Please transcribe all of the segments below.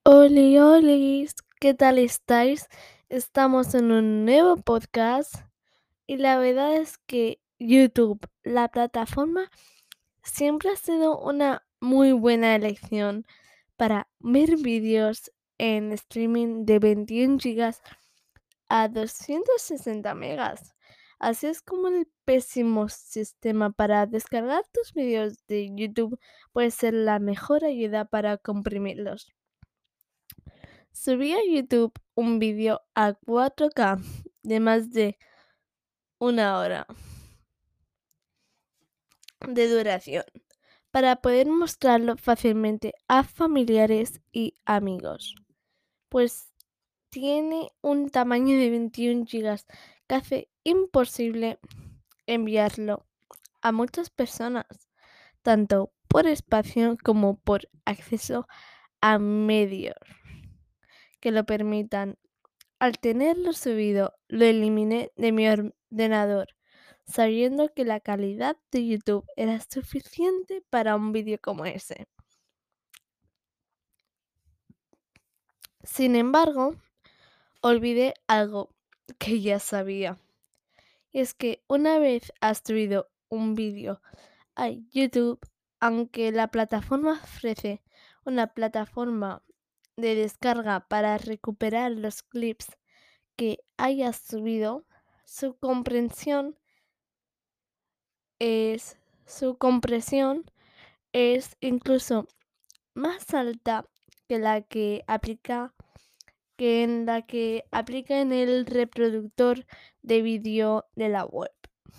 Oli, olis, ¿qué tal estáis? Estamos en un nuevo podcast y la verdad es que YouTube, la plataforma, siempre ha sido una muy buena elección para ver vídeos en streaming de 21 gigas a 260 megas. Así es como el pésimo sistema para descargar tus vídeos de YouTube puede ser la mejor ayuda para comprimirlos. Subí a YouTube un vídeo a 4K de más de una hora de duración para poder mostrarlo fácilmente a familiares y amigos, pues tiene un tamaño de 21 gigas que hace imposible enviarlo a muchas personas, tanto por espacio como por acceso a medios que lo permitan. Al tenerlo subido, lo eliminé de mi ordenador, sabiendo que la calidad de YouTube era suficiente para un vídeo como ese. Sin embargo, olvidé algo que ya sabía. Y es que una vez has subido un vídeo a YouTube, aunque la plataforma ofrece una plataforma de descarga para recuperar los clips que hayas subido, su comprensión es su compresión es incluso más alta que la que aplica en el reproductor de vídeo de la web.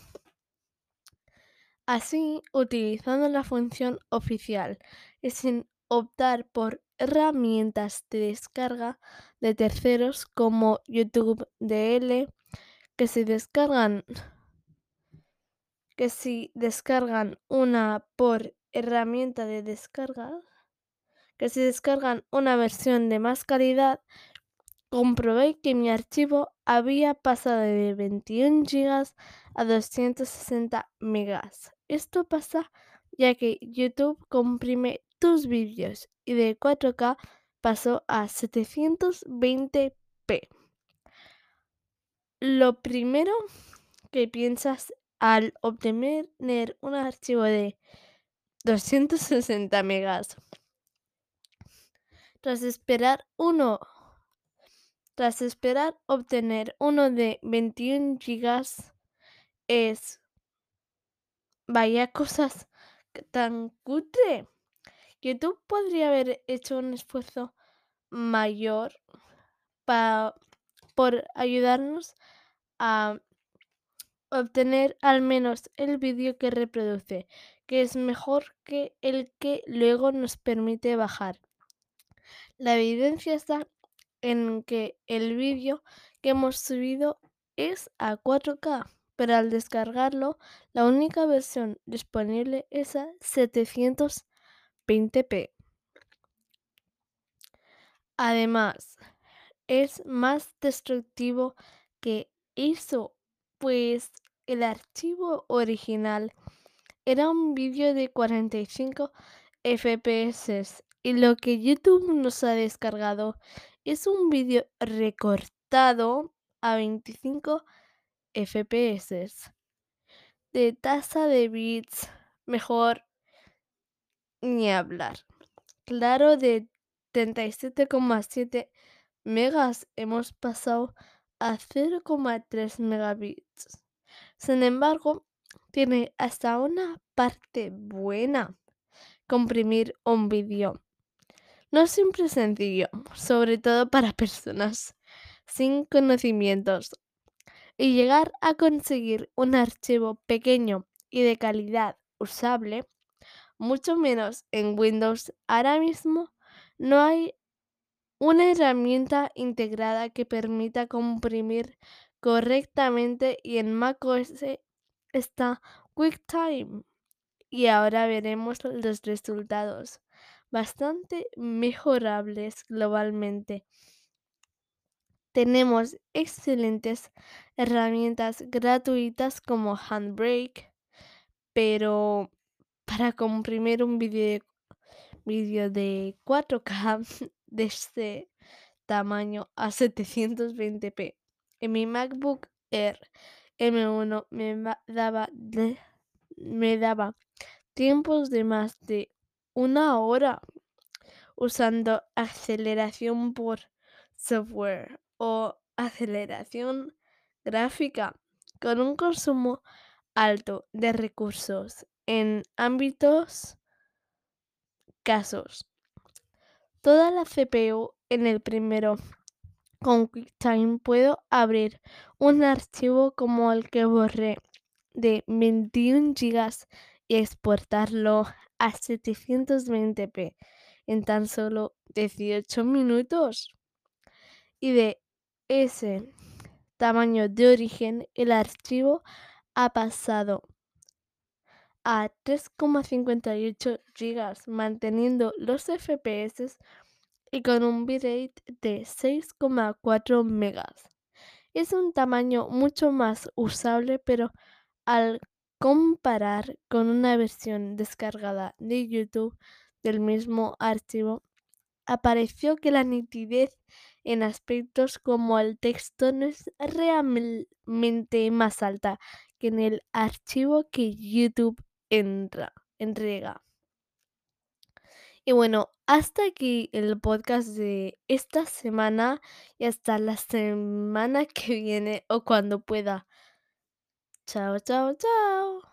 Así, utilizando la función oficial y sin optar por herramientas de descarga de terceros como YouTube DL, que se descargan que si descargan una por herramienta de descarga, que si descargan una versión de más calidad, comprobé que mi archivo había pasado de 21 gigas a 260 megas. Esto pasa ya que YouTube comprime tus vídeos y de 4K pasó a 720p. Lo primero que piensas al obtener un archivo de 260 megas. Tras esperar uno, tras esperar obtener uno de 21 gigas es vaya cosas tan cutre. YouTube podría haber hecho un esfuerzo mayor por ayudarnos a obtener al menos el vídeo que reproduce, que es mejor que el que luego nos permite bajar. La evidencia está en que el vídeo que hemos subido es a 4K, pero al descargarlo, la única versión disponible es a 720p. Además, es más destructivo que eso, pues el archivo original era un vídeo de 45 FPS y lo que YouTube nos ha descargado es un vídeo recortado a 25 FPS de tasa de bits, mejor ni hablar. Claro, de 37,7 megas hemos pasado a 0,3 megabits. Sin embargo, tiene hasta una parte buena comprimir un vídeo. No es siempre sencillo, sobre todo para personas sin conocimientos. Y llegar a conseguir un archivo pequeño y de calidad usable, mucho menos en Windows. Ahora mismo no hay una herramienta integrada que permita comprimir correctamente y en macOS está QuickTime. Y ahora veremos los resultados, bastante mejorables globalmente. Tenemos excelentes herramientas gratuitas como Handbrake, pero para comprimir un vídeo de 4K de este tamaño a 720p. En mi MacBook Air M1 me daba tiempos de más de una hora usando aceleración por software o aceleración gráfica con un consumo alto de recursos en ámbitos casos. Toda la CPU en el primero. Con QuickTime puedo abrir un archivo como el que borré de 21 gigas y exportarlo a 720p en tan solo 18 minutos. Y de ese tamaño de origen, el archivo ha pasado a 3,58 gigas, manteniendo los FPS y con un bitrate de 6,4 megas. Es un tamaño mucho más usable, pero al comparar con una versión descargada de YouTube del mismo archivo, apareció que la nitidez en aspectos como el texto no es realmente más alta que en el archivo que YouTube entrega. Y bueno, hasta aquí el podcast de esta semana y hasta la semana que viene o cuando pueda. Chao, chao, chao.